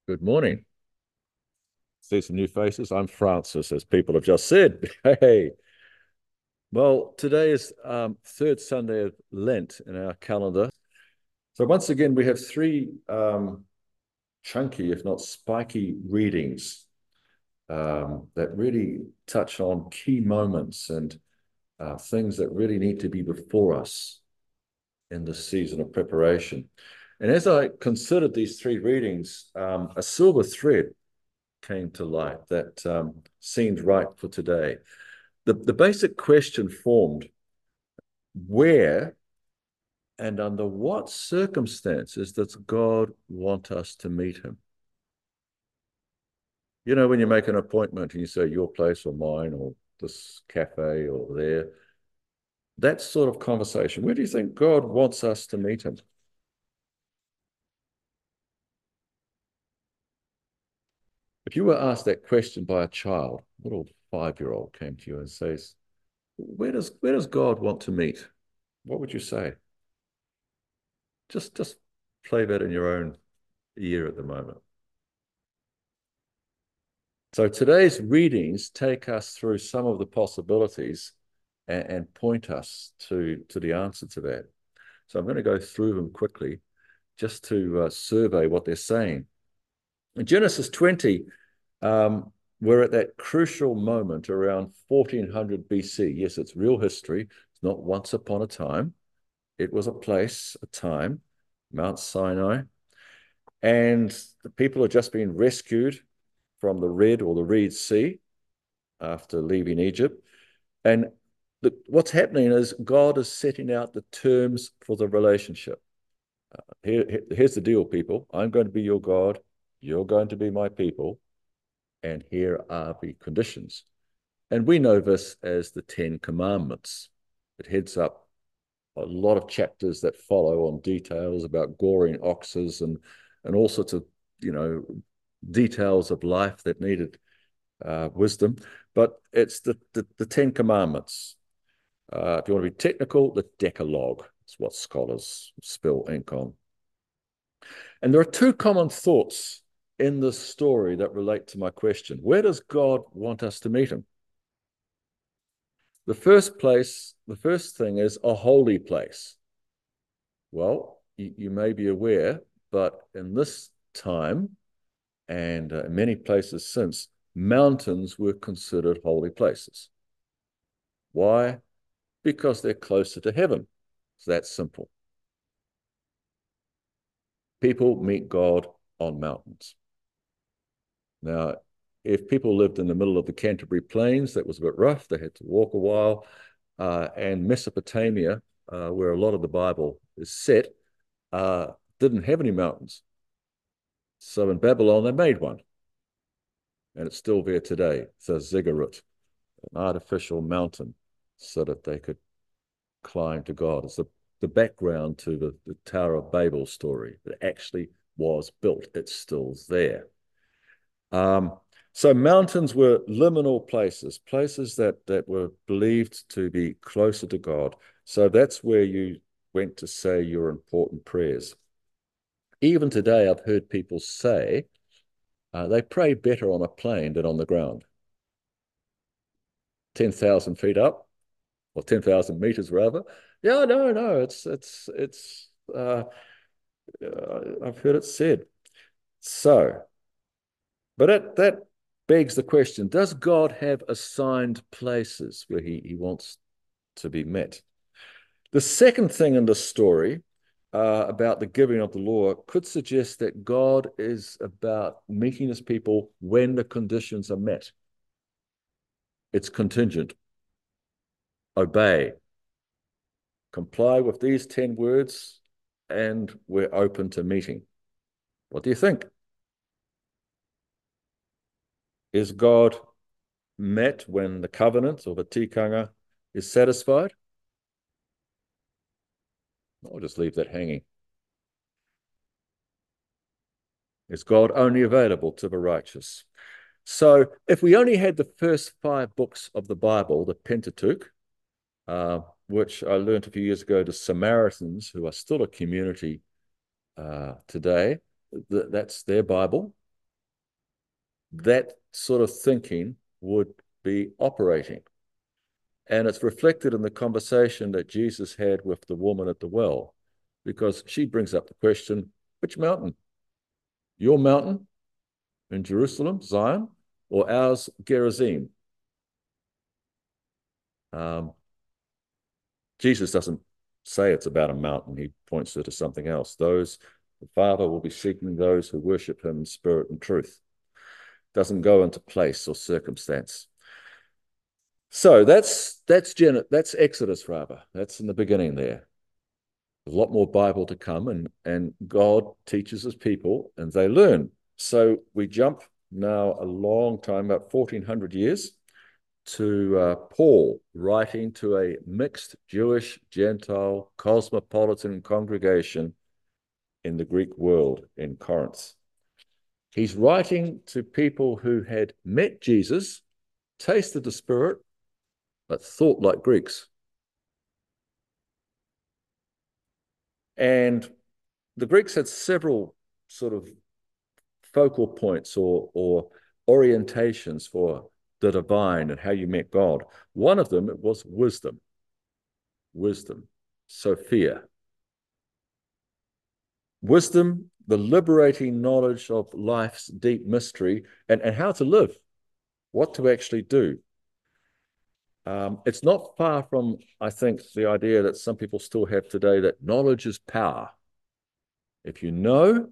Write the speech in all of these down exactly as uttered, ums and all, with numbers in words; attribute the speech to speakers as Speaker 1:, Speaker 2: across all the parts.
Speaker 1: Good morning. See some new faces. I'm Francis, as people have just said. Hey, well, today is um, third Sunday of Lent in our calendar. So once again, we have three um, chunky, if not spiky, readings um, that really touch on key moments and uh, things that really need to be before us in the season of preparation. And as I considered these three readings, um, a silver thread came to light that um, seemed right for today. The, the basic question formed: where and under what circumstances does God want us to meet him? You know, when you make an appointment and you say your place or mine or this cafe or there, that sort of conversation, where do you think God wants us to meet him? If you were asked that question by a child, a little five-year-old came to you and says, where does where does God want to meet? What would you say? Just just play that in your own ear at the moment. So today's readings take us through some of the possibilities and, and point us to, to the answer to that. So I'm going to go through them quickly just to uh, survey what they're saying. In Genesis twenty, um, we're at that crucial moment around fourteen hundred B C. Yes, it's real history. It's not once upon a time. It was a place, a time, Mount Sinai. And the people had just been rescued from the Red or the Reed Sea after leaving Egypt. And the, what's happening is God is setting out the terms for the relationship. Uh, here, here's the deal, people. I'm going to be your God. You're going to be my people. And here are the conditions. And we know this as the Ten Commandments. It heads up a lot of chapters that follow on details about goring oxes and, and all sorts of, you know, details of life that needed uh, wisdom. But it's the, the, the Ten Commandments. Uh, if you want to be technical, the Decalogue. It's what scholars spill ink on. And there are two common thoughts in this story that relate to my question. Where does God want us to meet him? The first place, the first thing is a holy place. Well, you, you may be aware, but in this time and uh, many places since, mountains were considered holy places. Why? Because they're closer to heaven. It's that simple. People meet God on mountains. Now, if people lived in the middle of the Canterbury Plains, that was a bit rough. They had to walk a while. Uh, and Mesopotamia, uh, where a lot of the Bible is set, uh, didn't have any mountains. So in Babylon, they made one. And it's still there today. It's a ziggurat, an artificial mountain, so that they could climb to God. It's the, the background to the, the Tower of Babel story. It actually was built. It's still there. Um, so mountains were liminal places, places that, that were believed to be closer to God. So that's where you went to say your important prayers. Even today, I've heard people say uh, they pray better on a plane than on the ground. ten thousand feet up, or ten thousand meters rather. Yeah, no, no, it's, it's, it's, uh, uh, I've heard it said. So, but it, that begs the question, does God have assigned places where he, he wants to be met? The second thing in the story uh, about the giving of the law could suggest that God is about meeting his people when the conditions are met. It's contingent. Obey. Comply with these ten words, and we're open to meeting. What do you think? Is God met when the covenant or the tikanga is satisfied? I'll just leave that hanging. Is God only available to the righteous? So if we only had the first five books of the Bible, the Pentateuch, uh, which I learned a few years ago, the Samaritans, who are still a community uh, today, th that's their Bible. that sort of thinking would be operating. And it's reflected in the conversation that Jesus had with the woman at the well, because she brings up the question, which mountain? Your mountain in Jerusalem, Zion, or ours, Gerizim? Um, Jesus doesn't say it's about a mountain. He points it to something else. Those, the Father will be seeking those who worship him in spirit and truth. Doesn't go into place or circumstance. So that's that's Gen that's Exodus rather. That's in the beginning there. A lot more Bible to come, and and God teaches his people and they learn. So we jump now a long time, about fourteen hundred years, to uh, Paul writing to a mixed Jewish, Gentile, cosmopolitan congregation in the Greek world in Corinth. He's writing to people who had met Jesus, tasted the Spirit, but thought like Greeks. And the Greeks had several sort of focal points or, or orientations for the divine and how you met God. One of them was wisdom. Wisdom, Sophia. Wisdom, the liberating knowledge of life's deep mystery and, and how to live, what to actually do. Um, it's not far from, I think, the idea that some people still have today that knowledge is power. If you know,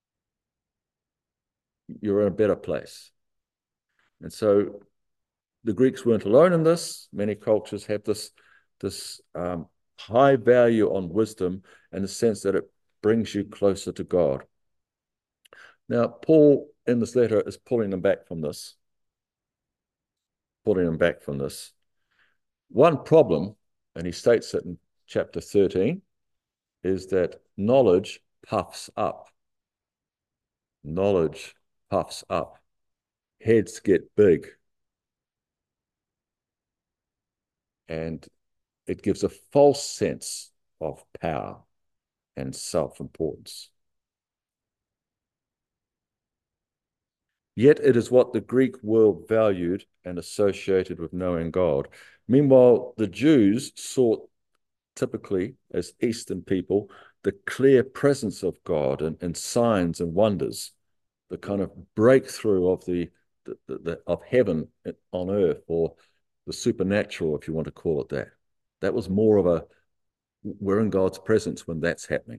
Speaker 1: you're in a better place. And so the Greeks weren't alone in this. Many cultures have this, this um, high value on wisdom in the sense that it brings you closer to God. Now, Paul in this letter is pulling them back from this, pulling them back from this. One problem, and he states it in chapter thirteen, is that knowledge puffs up. Knowledge puffs up. Heads get big. And it gives a false sense of power and self-importance. Yet it is what the Greek world valued and associated with knowing God. Meanwhile, the Jews sought typically, as Eastern people, the clear presence of God and, and signs and wonders, the kind of breakthrough of the, the, the, the of heaven on earth, or the supernatural, if you want to call it that. That was more of a, we're in God's presence when that's happening.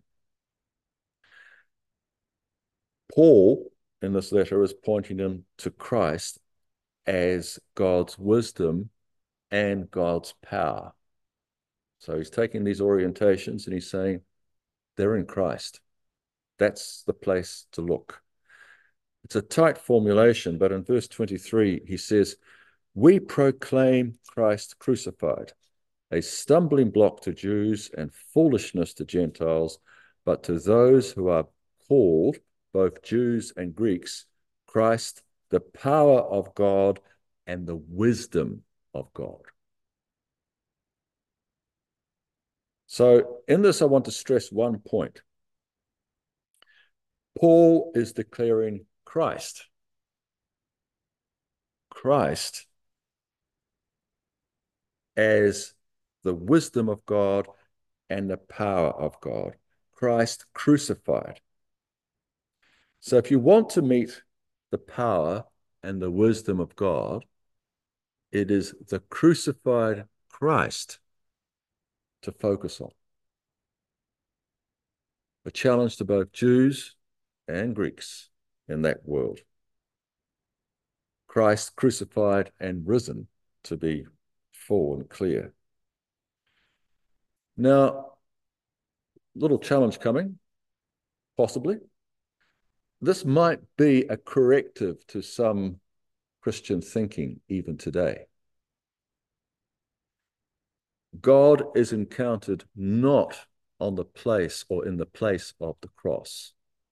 Speaker 1: Paul, in this letter, is pointing them to Christ as God's wisdom and God's power. So he's taking these orientations and he's saying, they're in Christ. That's the place to look. It's a tight formulation, but in verse twenty-three, he says, we proclaim Christ crucified, a stumbling block to Jews and foolishness to Gentiles, but to those who are called, both Jews and Greeks, Christ, the power of God and the wisdom of God. So in this, I want to stress one point. Paul is declaring Christ. Christ as the wisdom of God and the power of God. Christ crucified. So if you want to meet the power and the wisdom of God, it is the crucified Christ to focus on. A challenge to both Jews and Greeks in that world. Christ crucified and risen, to be full and clear. Now, little challenge coming, possibly. This might be a corrective to some Christian thinking even today. God is encountered not on the place or in the place of the cross.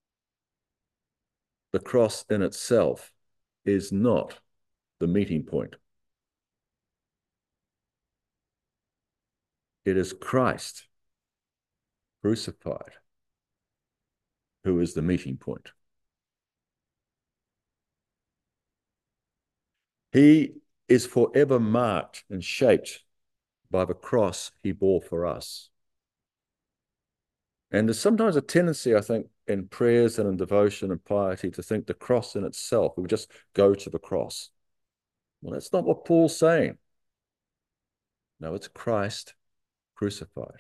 Speaker 1: The cross in itself is not the meeting point. It is Christ crucified who is the meeting point. He is forever marked and shaped by the cross he bore for us. And there's sometimes a tendency, I think, in prayers and in devotion and piety to think the cross in itself, we just go to the cross. Well, that's not what Paul's saying. No, it's Christ crucified.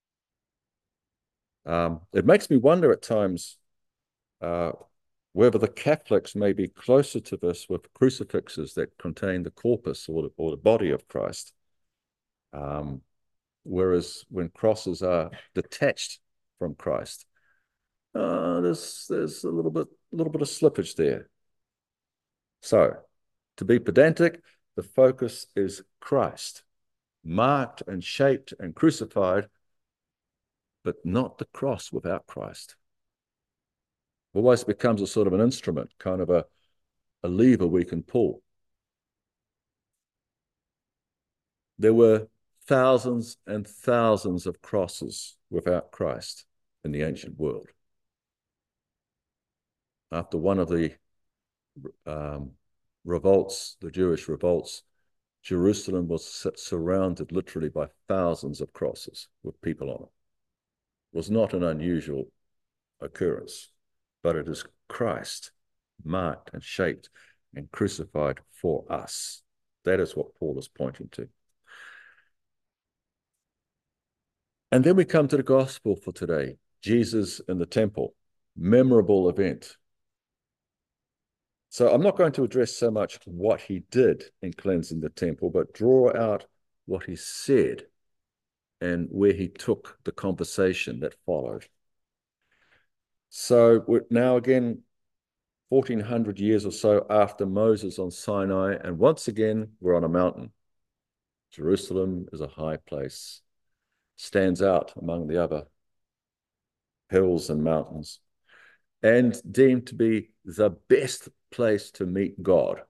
Speaker 1: Um, it makes me wonder at times uh, whether the Catholics may be closer to this with crucifixes that contain the corpus or the, or the body of Christ. Um, whereas when crosses are detached from Christ, uh, there's there's a little bit a little bit of slippage there. So, to be pedantic, the focus is Christ, marked and shaped and crucified, but not the cross without Christ. Otherwise, it becomes a sort of an instrument, kind of a, a lever we can pull. There were thousands and thousands of crosses without Christ in the ancient world. After one of the um, revolts, the Jewish revolts, Jerusalem was surrounded literally by thousands of crosses with people on it. It was not an unusual occurrence, but it is Christ marked and shaped and crucified for us. That is what Paul is pointing to. And then we come to the gospel for today, Jesus in the temple, memorable event. So I'm not going to address so much what he did in cleansing the temple, but draw out what he said and where he took the conversation that followed. So we're now again, fourteen hundred years or so after Moses on Sinai, and once again, we're on a mountain. Jerusalem is a high place, stands out among the other hills and mountains, and deemed to be the best place to meet God.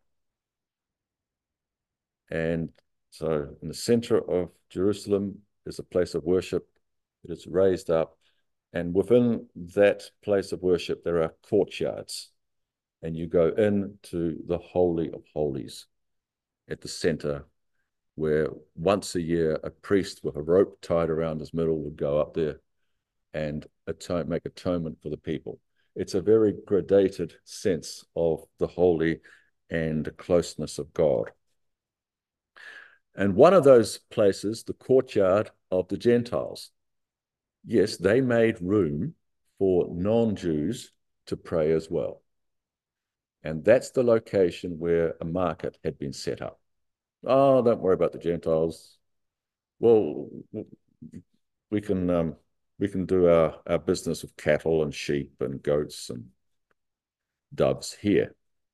Speaker 1: And so in the center of Jerusalem is a place of worship. It is raised up. And within that place of worship, there are courtyards. And you go into the Holy of Holies at the center, where once a year a priest with a rope tied around his middle would go up there and atone, make atonement for the people. It's a very gradated sense of the holy and the closeness of God. And one of those places, the courtyard of the Gentiles, yes, they made room for non-Jews to pray as well. And that's the location where a market had been set up. Oh, don't worry about the Gentiles. Well, we can um, we can do our, our business of cattle and sheep and goats and doves here.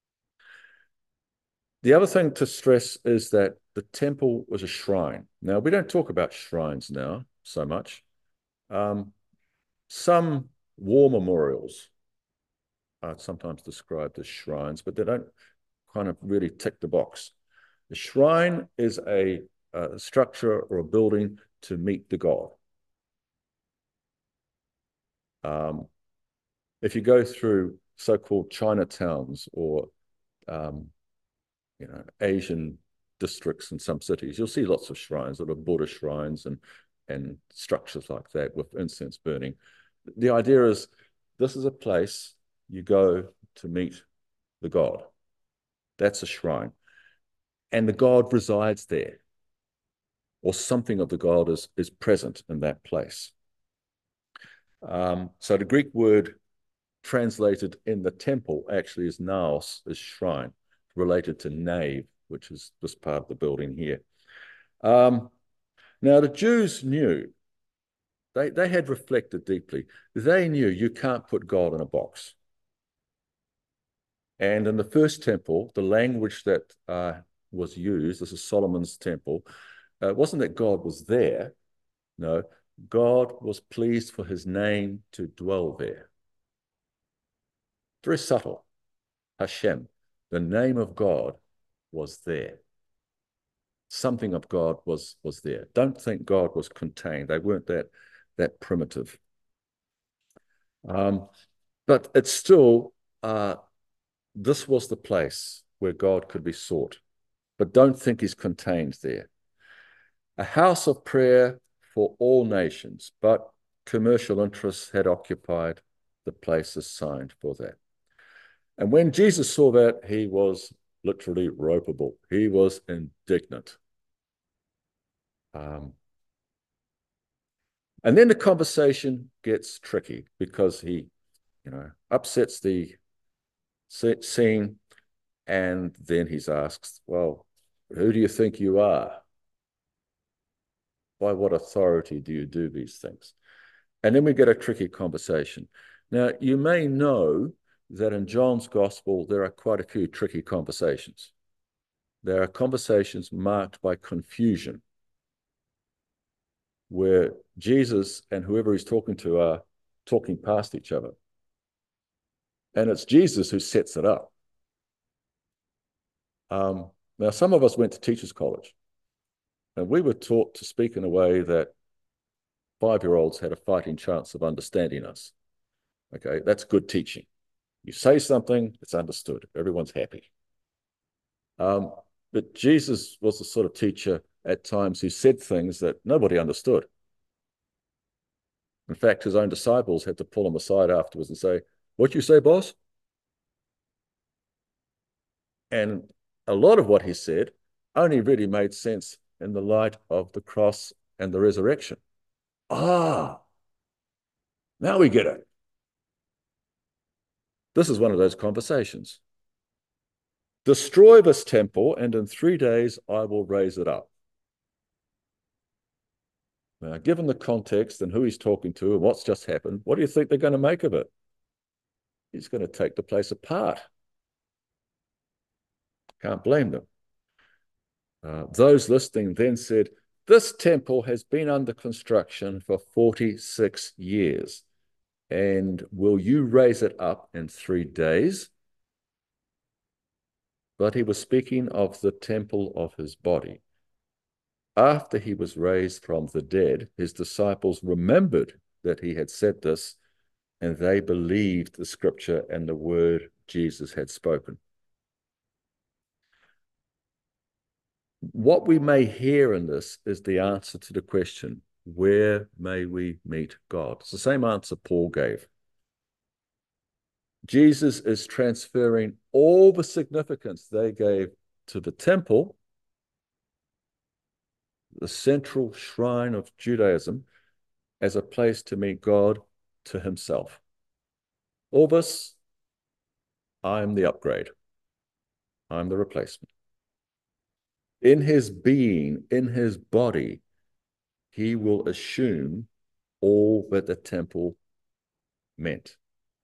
Speaker 1: The other thing to stress is that the temple was a shrine. Now, we don't talk about shrines now so much. Um, some war memorials are sometimes described as shrines, but they don't kind of really tick the box. The shrine is a, a structure or a building to meet the god. Um, if you go through so-called Chinatowns or um, you know, Asian districts in some cities, you'll see lots of shrines, that are Buddha shrines and and structures like that with incense burning. The idea is this is a place you go to meet the god. That's a shrine. And the god resides there, or something of the god is, is present in that place. Um, so the Greek word translated in the temple actually is naos, is shrine, related to nave, which is this part of the building here. Um, now, the Jews knew, they, they had reflected deeply. They knew you can't put God in a box. And in the first temple, the language that uh, was used, this is Solomon's temple, uh, it wasn't that God was there. No, God was pleased for his name to dwell there. Very subtle. Hashem, the name of God was there. Something of God was, was there. Don't think God was contained. They weren't that, that primitive. Um, but it's still, uh, this was the place where God could be sought. but don't think he's contained there. A house of prayer for all nations, but commercial interests had occupied the place assigned for that. And when Jesus saw that, he was literally ropeable. He was indignant. Um, and then the conversation gets tricky because he, you know, upsets the scene, and then he's asked, well, who do you think you are? By what authority do you do these things? And then we get a tricky conversation. Now, you may know that in John's gospel, there are quite a few tricky conversations. There are conversations marked by confusion, where Jesus and whoever he's talking to are talking past each other. And it's Jesus who sets it up. Um, now, some of us went to teachers' college, and we were taught to speak in a way that five-year-olds had a fighting chance of understanding us. Okay, that's good teaching. You say something, it's understood. Everyone's happy. Um, but Jesus was the sort of teacher at times who said things that nobody understood. In fact, his own disciples had to pull him aside afterwards and say, "What you say, boss?" And a lot of what he said only really made sense in the light of the cross and the resurrection. Ah, now we get it. This is one of those conversations. Destroy this temple, and in three days I will raise it up. Now, given the context and who he's talking to and what's just happened, what do you think they're going to make of it? He's going to take the place apart. Can't blame them. Uh, those listening then said, this temple has been under construction for forty-six years. And will you raise it up in three days? But he was speaking of the temple of his body. After he was raised from the dead, his disciples remembered that he had said this, and they believed the scripture and the word Jesus had spoken. What we may hear in this is the answer to the question, where may we meet God? It's the same answer Paul gave. Jesus is transferring all the significance they gave to the temple, the central shrine of Judaism, as a place to meet God, to himself. All this, I'm the upgrade. I'm the replacement. In his being, in his body, he will assume all that the temple meant.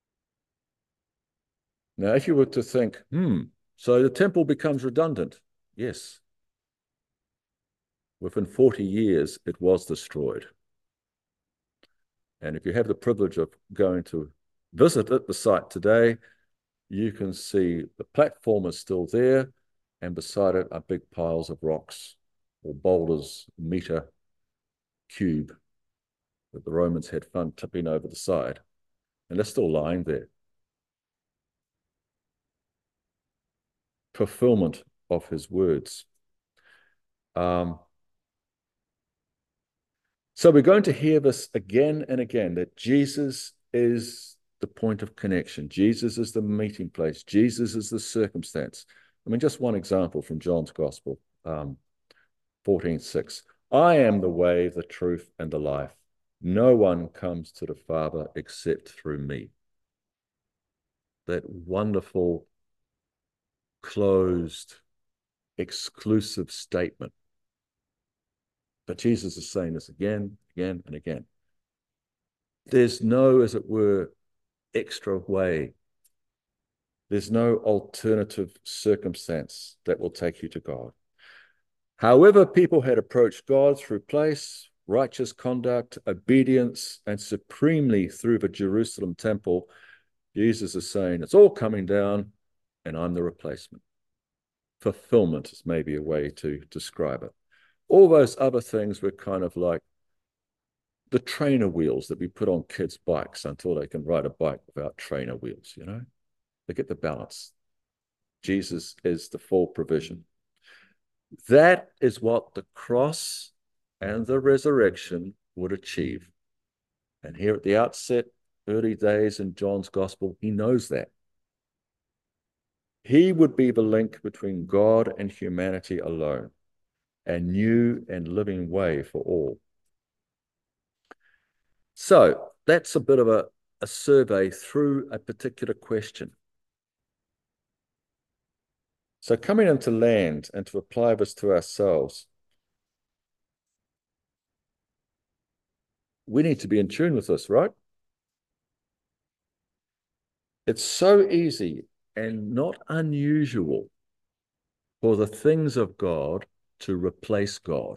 Speaker 1: Now, if you were to think, hmm, so the temple becomes redundant. Yes. Within forty years, it was destroyed. And if you have the privilege of going to visit at the site today, you can see the platform is still there, and beside it are big piles of rocks or boulders, meter cube, that the Romans had fun tipping over the side. And they're still lying there. Fulfillment of his words. Um, so we're going to hear this again and again, that Jesus is the point of connection. Jesus is the meeting place. Jesus is the circumstance. I mean, just one example from John's Gospel, um, fourteen six. I am the way, the truth, and the life. No one comes to the Father except through me. That wonderful, closed, exclusive statement. But Jesus is saying this again, again, and again. There's no, as it were, extra way. There's no alternative circumstance that will take you to God. However, people had approached God through place, righteous conduct, obedience, and supremely through the Jerusalem temple, Jesus is saying, it's all coming down, and I'm the replacement. Fulfillment is maybe a way to describe it. All those other things were kind of like the trainer wheels that we put on kids' bikes until they can ride a bike without trainer wheels, you know? They get the balance. Jesus is the full provision. That is what the cross and the resurrection would achieve. And here at the outset, early days in John's gospel, he knows that. He would be the link between God and humanity alone, a new and living way for all. So that's a bit of a, a survey through a particular question. So coming into land and to apply this to ourselves, we need to be in tune with this, right? It's so easy and not unusual for the things of God to replace God.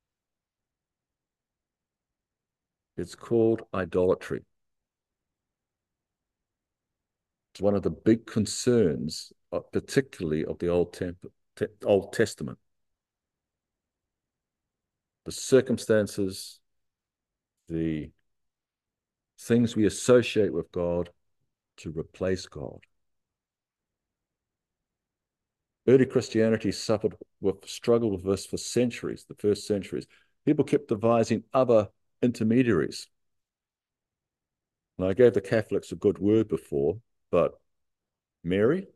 Speaker 1: It's called idolatry. It's one of the big concerns, uh, particularly of the Old, Temp- Te- Old Testament. The circumstances, the things we associate with God to replace God. Early Christianity suffered with, struggled with this for centuries, the first centuries. People kept devising other intermediaries. And I gave the Catholics a good word before, but Mary,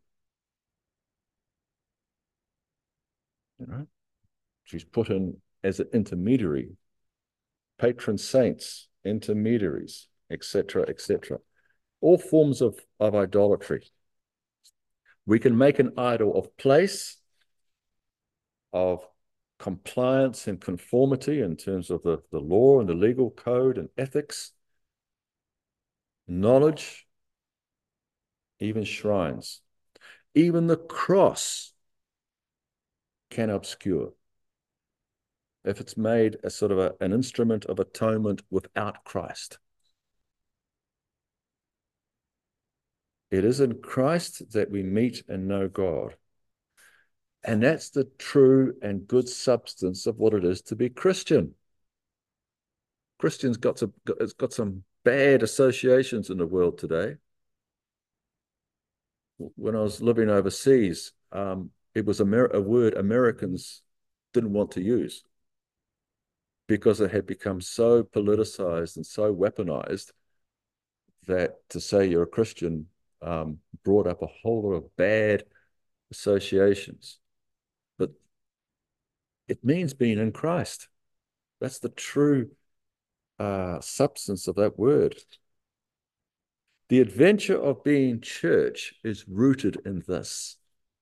Speaker 1: you know, she's put in as an intermediary. Patron saints, intermediaries, et cetera, et cetera. All forms of, of idolatry. We can make an idol of place, of compliance and conformity in terms of the, the law and the legal code and ethics, knowledge, even shrines. Even the cross can obscure if it's made as sort of a, an instrument of atonement without Christ. It is in Christ that we meet and know God. And that's the true and good substance of what it is to be Christian. Christians got some, it's got some bad associations in the world today. When I was living overseas, um, it was Amer a word Americans didn't want to use because it had become so politicized and so weaponized that to say you're a Christian um, brought up a whole lot of bad associations. But it means being in Christ. That's the true uh, substance of that word. The adventure of being church is rooted in this.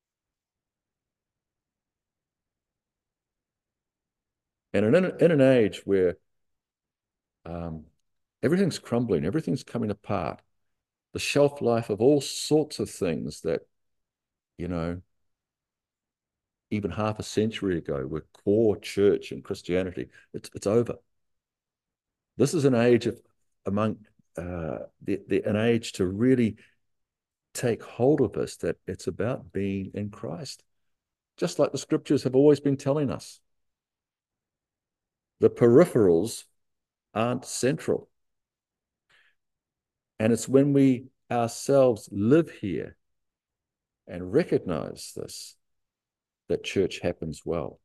Speaker 1: And in, in an age where um, everything's crumbling, everything's coming apart, the shelf life of all sorts of things that, you know, even half a century ago were core church and Christianity, it's, it's over. This is an age of among uh, the, the, an age to really take hold of us, that it's about being in Christ, just like the scriptures have always been telling us. The peripherals aren't central. And it's when we ourselves live here and recognize this that church happens well.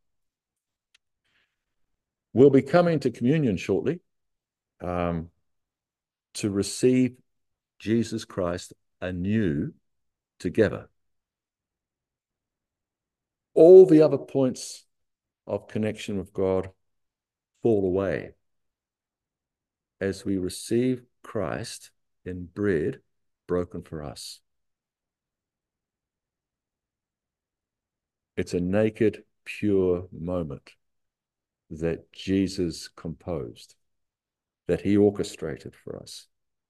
Speaker 1: We'll be coming to communion shortly um, to receive Jesus Christ anew together. All the other points of connection with God fall away as we receive Christ in bread broken for us. It's a naked, pure moment that Jesus composed, that he orchestrated for us.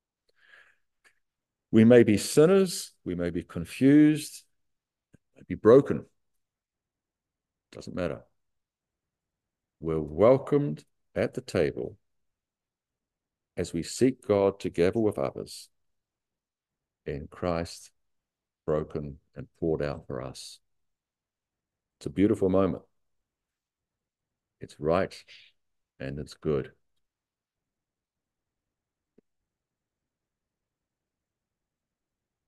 Speaker 1: We may be sinners, we may be confused, may be broken. Doesn't matter. We're welcomed at the table as we seek God together with others in Christ broken and poured out for us. It's a beautiful moment. It's right and it's good.